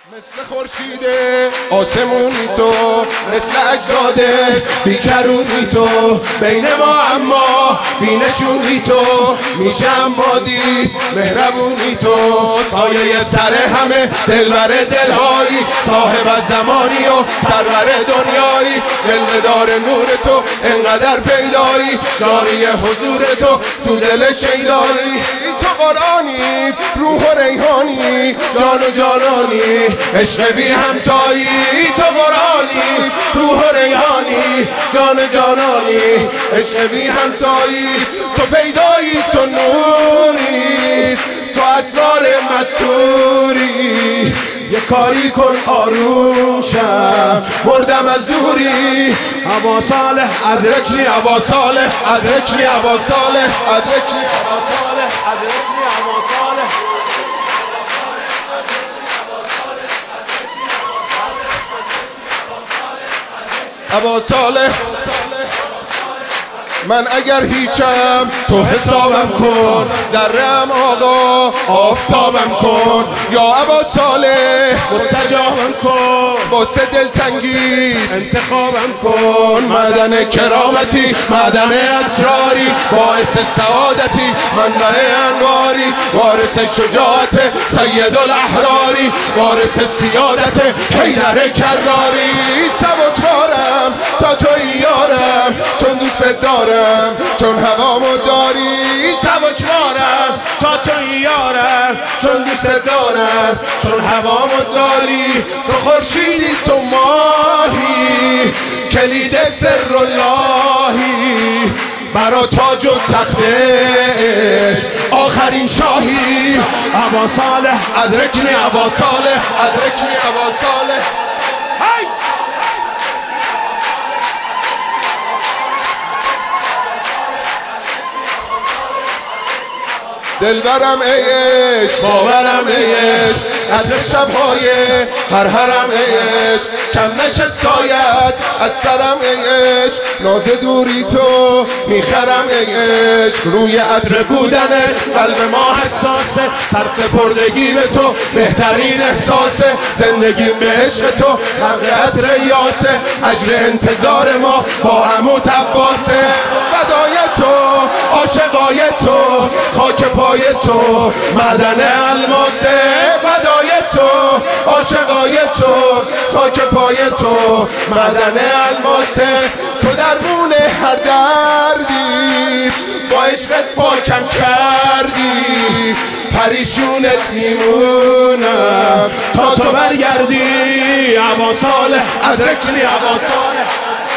مثل خورشید آسمونی تو، مثل اجداده بیکرونی تو، بین ما اما بینشونی تو، میشه اما دید مهربونی تو، سایه سر همه دلبر دلهایی، صاحب از زمانی و سرور دنیایی، جلوه‌دار نور تو انقدر پیدایی، جاری حضور تو دل شیدایی، تو قرآنی روح و ریحانی، جان و جانانی عشق بی همتایی، تو قرآنی روح و ریحانی، جان و جانانی عشق بی همتایی، تو پیدایی تو نوری، تو اسرار مستوری، یه کاری کن آروم شم مردم از دوری، ابا صالح ادرکنی، ابا صالح ادرکنی، ابا صالح ادرکنی، ابا صالح ادرکنی، ابا صالح. ابا صالح من اگر هیچم تو حسابم کن، ذره‌ام آقا آفتابم کن، یا ابا صالح مستجابم کن، واسه دلتنگی انتخابم کن، معدن کرامتی معدن اسراری، باعث سعادتی منبع انواری، وارث شجاعت سید الاحراری، وارث سیادت حیدر کراری، سبکبارم تا تویی یارم چون دوست دارم، چون هوامو داری، سبکبارم تا تویی یارم چون دوست دارم، چون هوامو داری، تو خورشیدی تو ماهی، کلید سر اللهی، برا تاج و تختش آخرین شاهی، ابا صالح ادرکنی، ابا صالح ادرکنی، ابا صالح. دلبرم ای عشق، باورم ای عشق، قدر شبهای هر حرم ای عشق، کم نشه سایت از سرم ای عشق، ناز دوری تو میخرم ای عشق، روی عطر بودن قلب ما حساسه، سرسپردگی به تو بهترین احساسه، زندگی به عشق تو غرق عطر یاسه، اجر انتظار ما با عمو عباسه، فدای تو عاشقای تو، خاک پای تو معدن الماسه، فدای تو عاشقای تو، خاک پای تو معدن الماسه، تو درمون هر دردی با عشقت پاکم کردی، پریشونت میمونم تا تو برگردی، ابا صالح ادرکنی، ابا صالح.